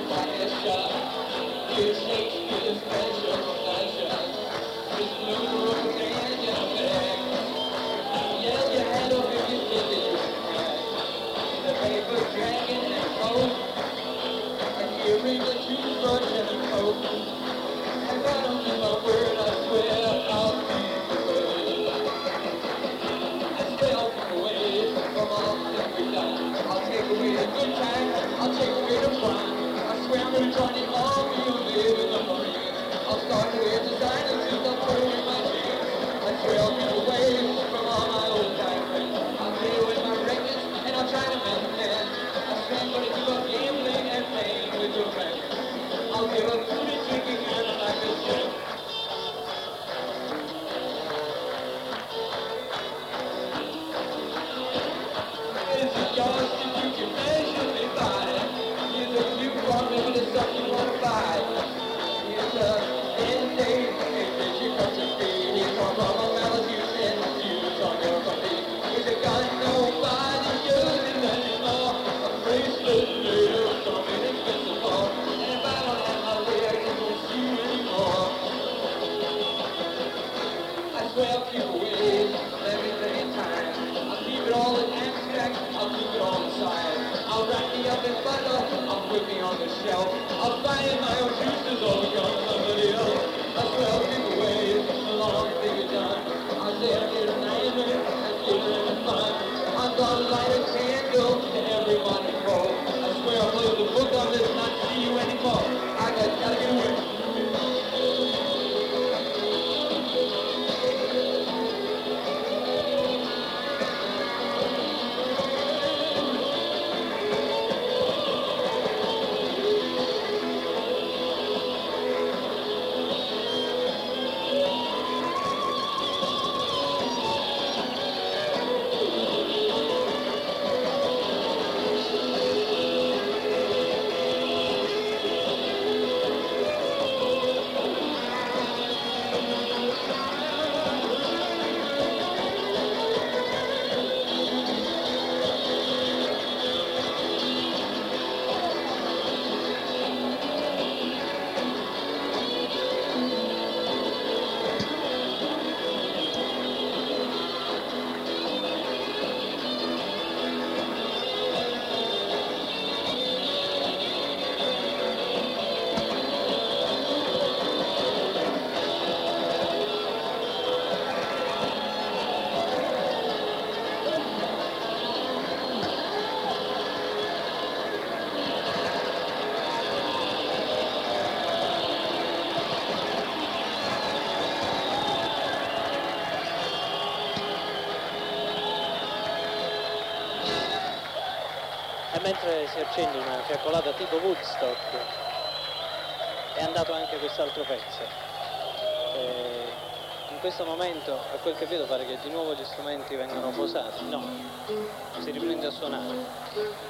E mentre si accende una fiaccolata tipo Woodstock è andato anche quest'altro pezzo. In questo momento, a quel che vedo, pare che di nuovo gli strumenti vengano posati. No, si riprende a suonare.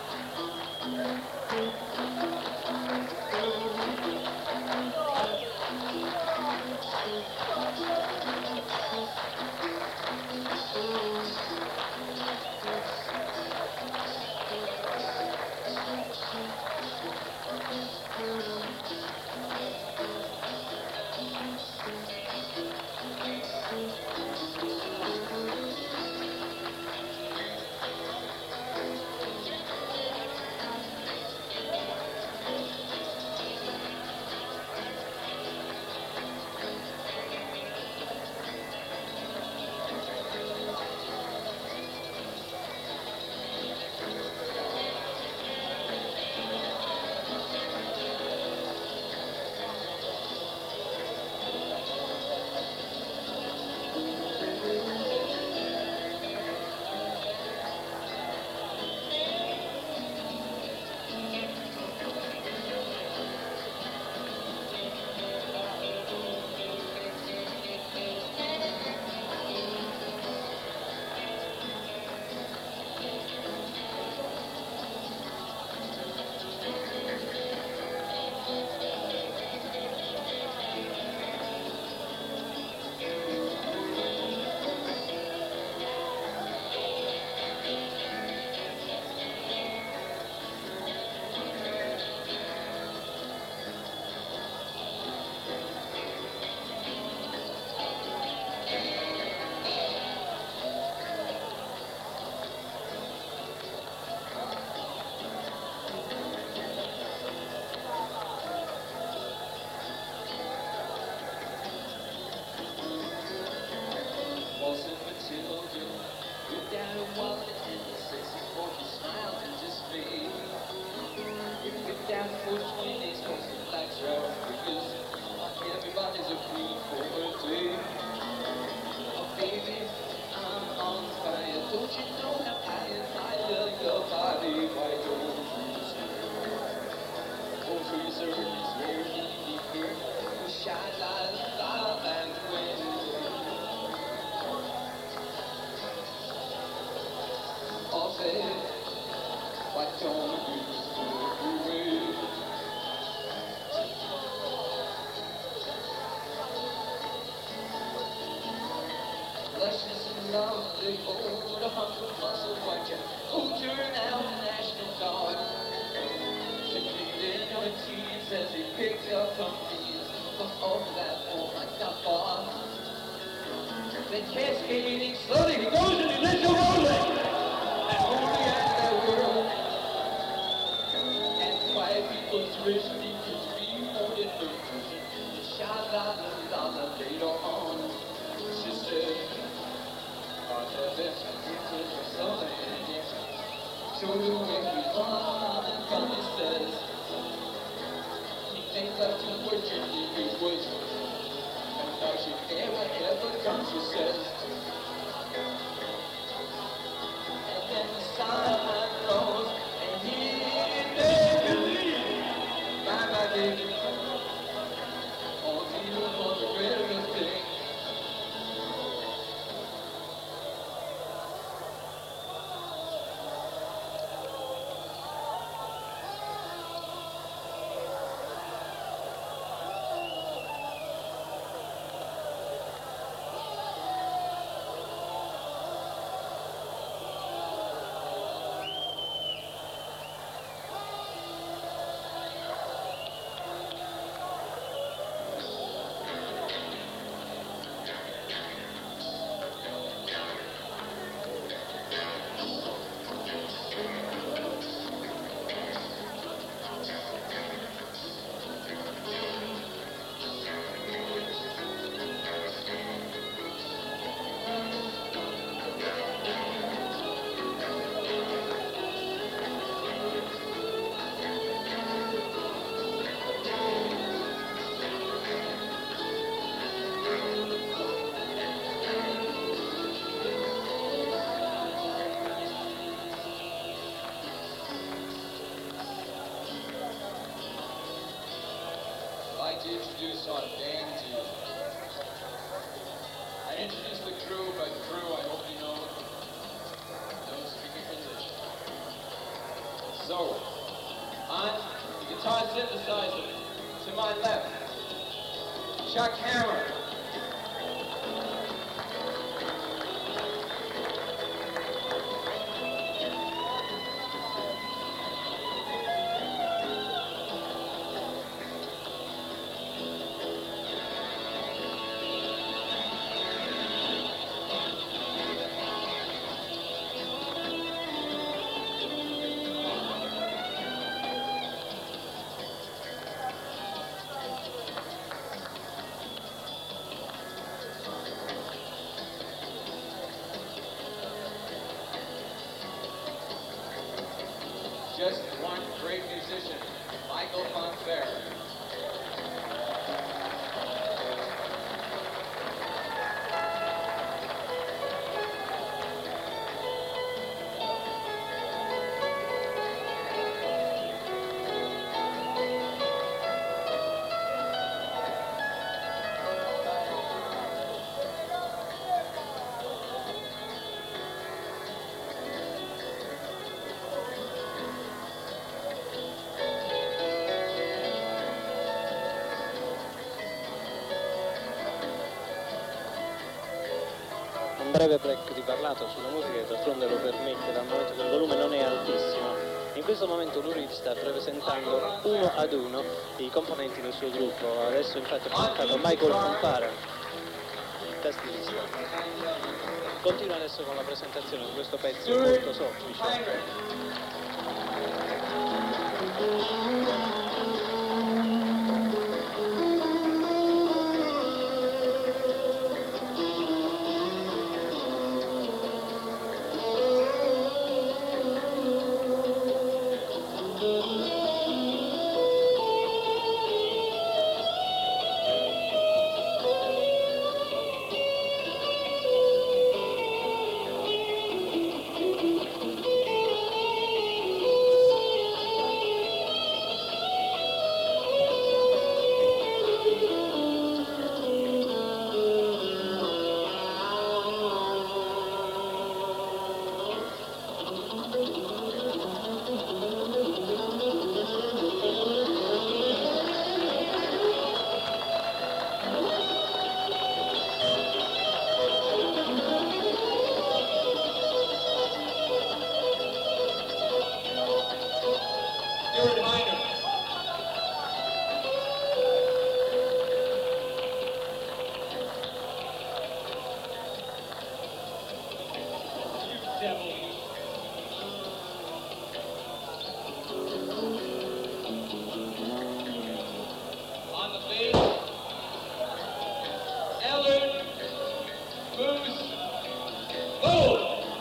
Everybody's a queen for a day. Oh, baby, I'm on fire. Don't you know how I admire your body? Why don't you say? Oh, so you certainly swear me deeper. We shine like love and wind. Oh, say, why don't you slip away? Luscious and lovely, old 100 muscle white cat. Oh, turn out National Guard. Secreted your teeth as he picked up from these. From all that, oh my God, bar. Then cascading slowly, he goes and he lets you rolling. And holy as that world. And quiet people's rich secrets be more than virtues. Sha-la-la-la-la later on. She said, so the way we run and Tommy says he thinks that you were Virginia it was and now she never ever comes, she says. And then the sun rose and he made me leave. Bye-bye, baby. Oh, you was the greatest thing. I'd like to introduce our band to you. I introduced the crew, but crew, I hope you know, don't speak English. So, on the guitar synthesizer, to my left, Chuck Hammer. Just one great musician, Michael Fonfair. Un breve break di parlato sulla musica che d'altronde lo permette dal momento che il volume non è altissimo. In questo momento Lou Reed sta presentando uno ad uno i componenti del suo gruppo. Adesso infatti ha presentato Michael Fonfair, tastierista. Continua adesso con la presentazione di questo pezzo molto soffice. devil. On the bass, Eller Moose Gold.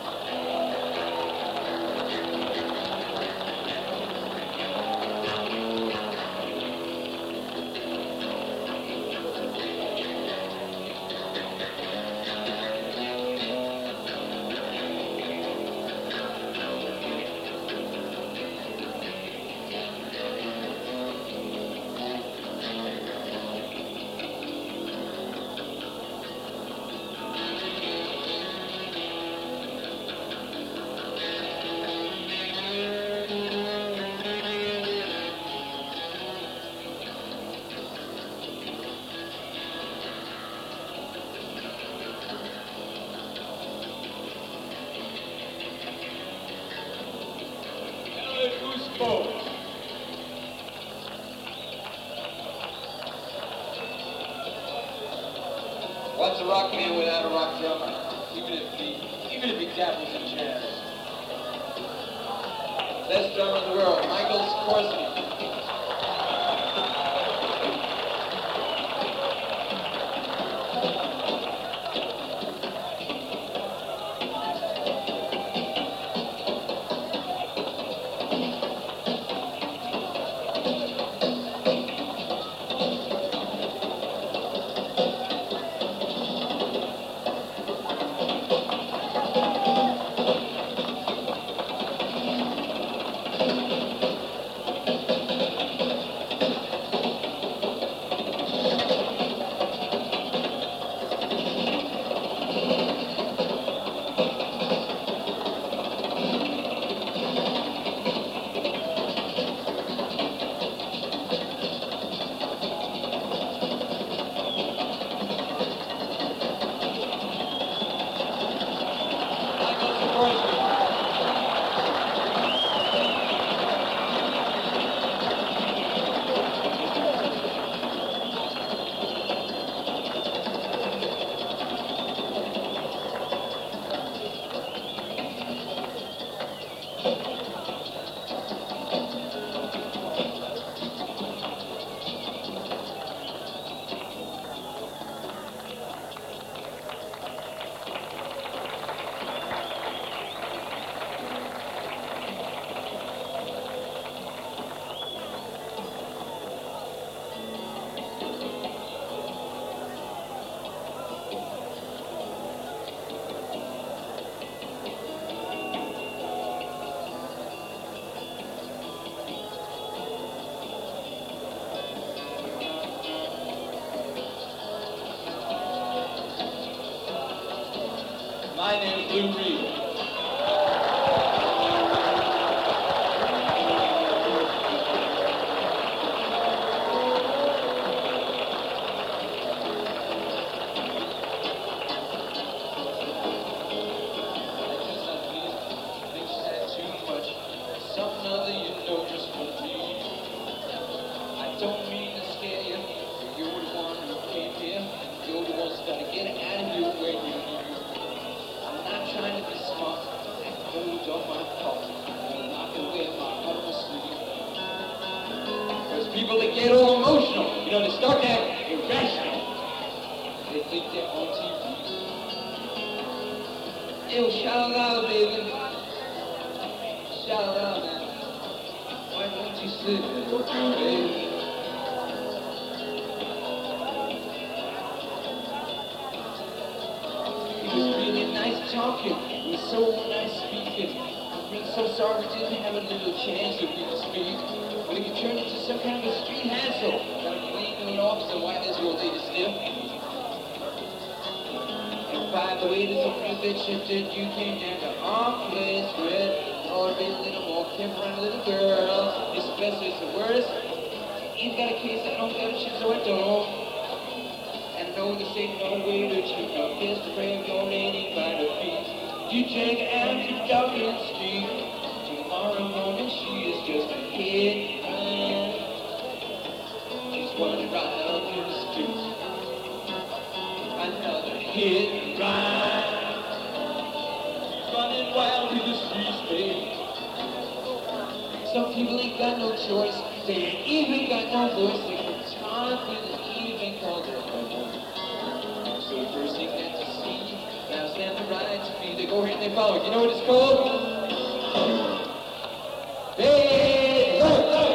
What's a rock band without a rock drummer? Even if he dabbles in jazz. Best drummer in the world, Michael Skorsky. My name is Lou Reed. People that get all emotional, they start to act irrational. They think they're on TV. Yo, shout out, baby. Shout out, man. Why don't you sit there, baby? He was really nice talking. He was so nice speaking. I'm so sorry we didn't have a little chance to really speak. But if you turn into some kind of a street hassle, gotta clean an officer, why does your lady still? And by the way, there's a few that you did, you came down to our place with all a little more careful around little girls. This best is the worst. He's got a case, I don't got a shit, so I don't. And I know this ain't no way to cheat, no kiss to pray of your lady by the feet. You check out your dog in the street. Tomorrow morning she is just a hit. She's running right up in the street. Another hit and run. She's running wild. down to the streets, babe. Some people ain't got no choice. They ain't even got no voice. They can talk and even call their home. So the first thing that you see, now stand the right to me. They go here and they follow. You know what it's called? Hey, look, look.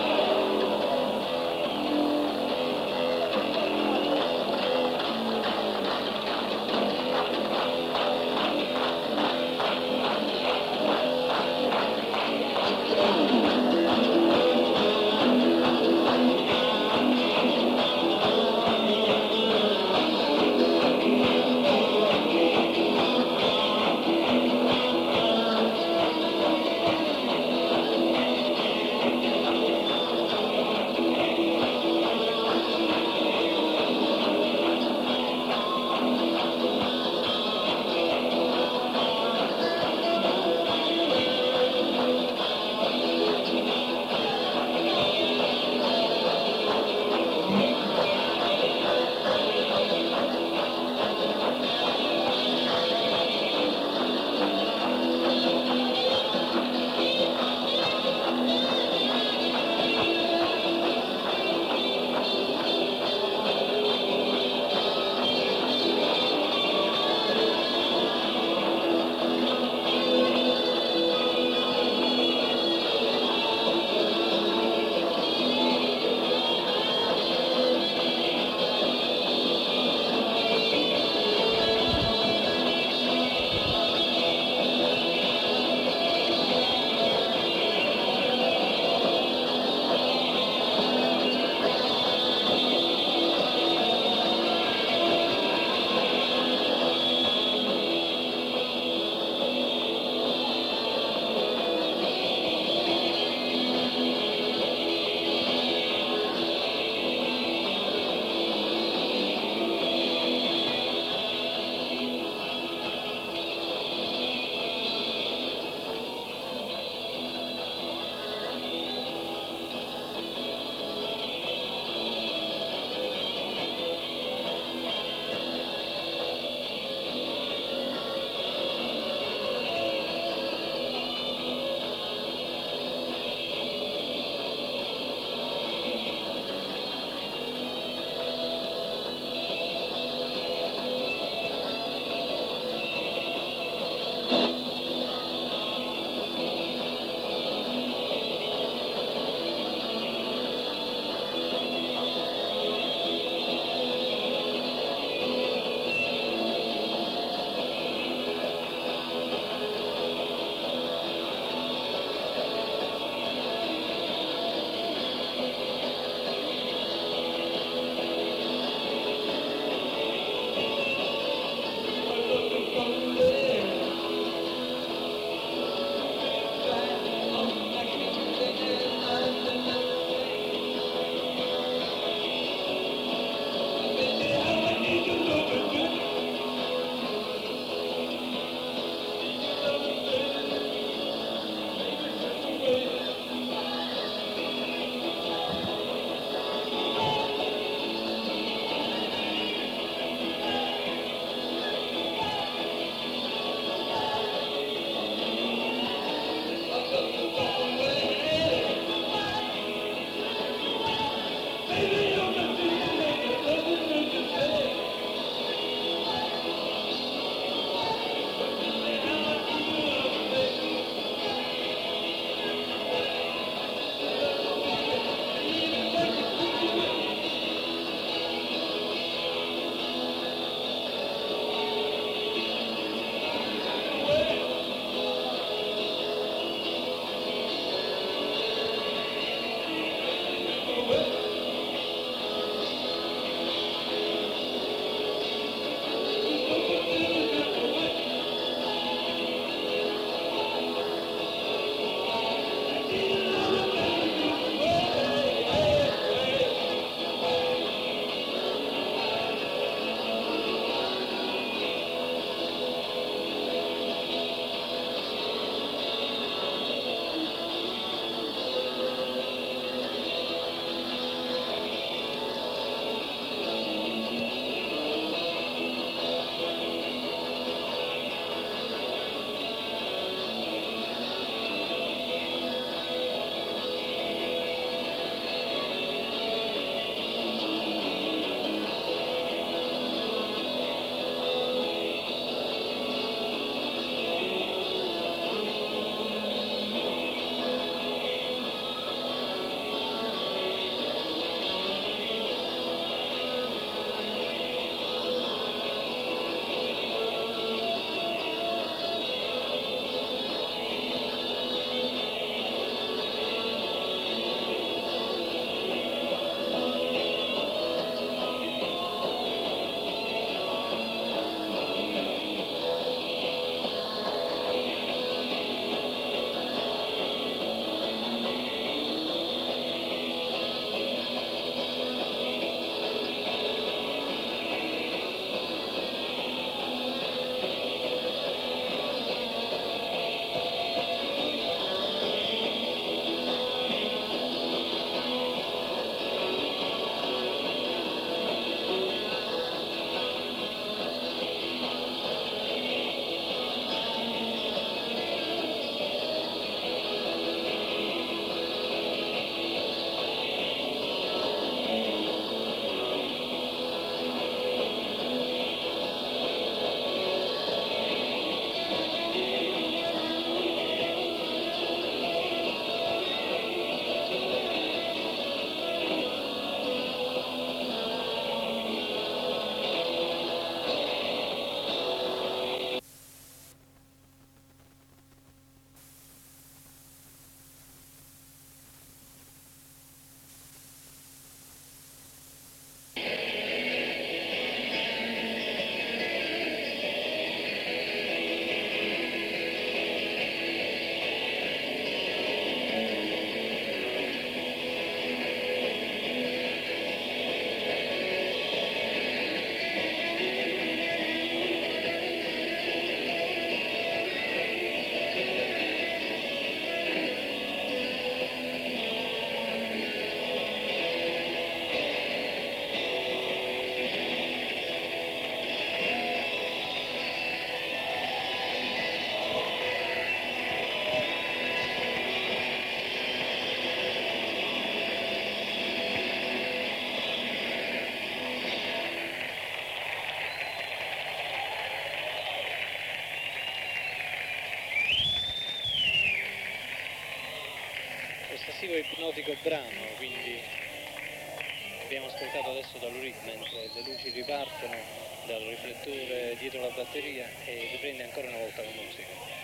estasivo e ipnotico brano, quindi abbiamo ascoltato adesso da Lou Reed mentre le luci ripartono dal riflettore dietro la batteria e riprende ancora una volta la musica.